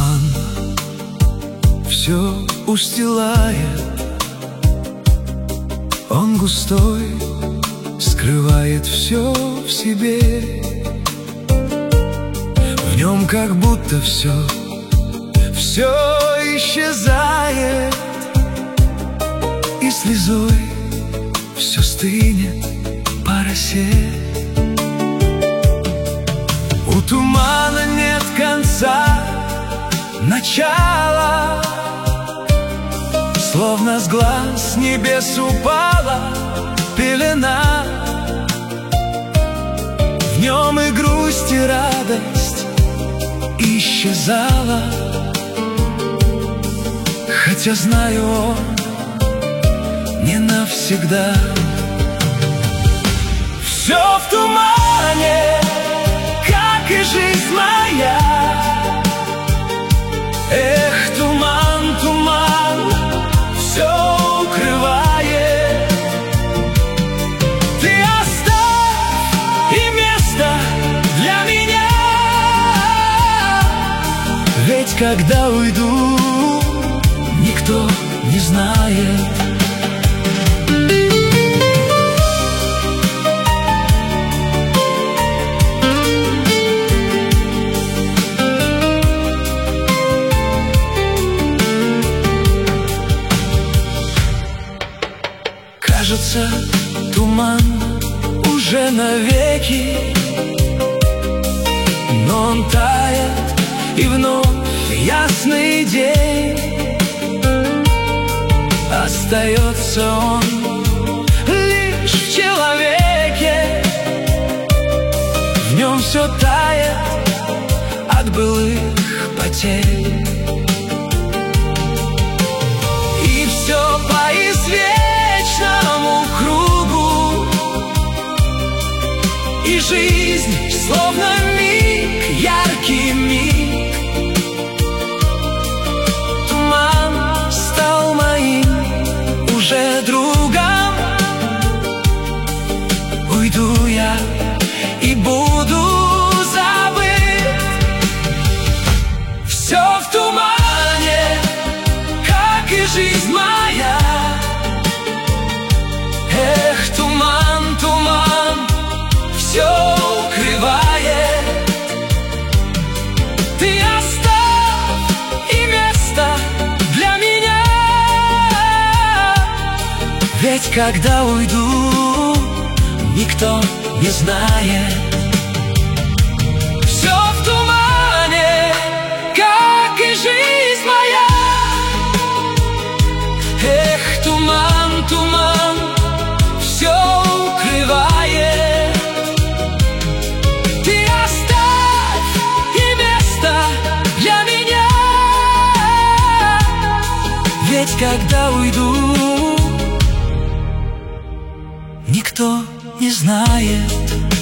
Туман все устилает, он густой, скрывает все в себе. В нем как будто все исчезает, и слезой все стынет по росе. У тумана нет конца, начала, словно с глаз небес упала пелена. В нем и грусть, и радость исчезала, хотя знаю, он не навсегда. Все в тумане, как и жизнь моя. Эх, туман, туман, все укрывает. Ты оставь и место для меня, ведь когда уйду, никто не знает. Кажется, туман уже навеки, но он тает, и вновь ясный день. Остается он лишь в человеке, в нем все тает от былых потерь. И все по извечному кругу, и жизнь словно миг, яркий миг. Туман стал моим уже другом. Уйду я и буду забыт. Все в тумане, как и жизнь моя. Эх, туман, туман, все укрывает. Ты оставь и место для меня, ведь когда уйду, никто не знает. Все в тумане, как и жизнь моя. Эх, туман, туман, все укрывает. Ты оставь и место для меня, ведь когда уйду, никто не знает.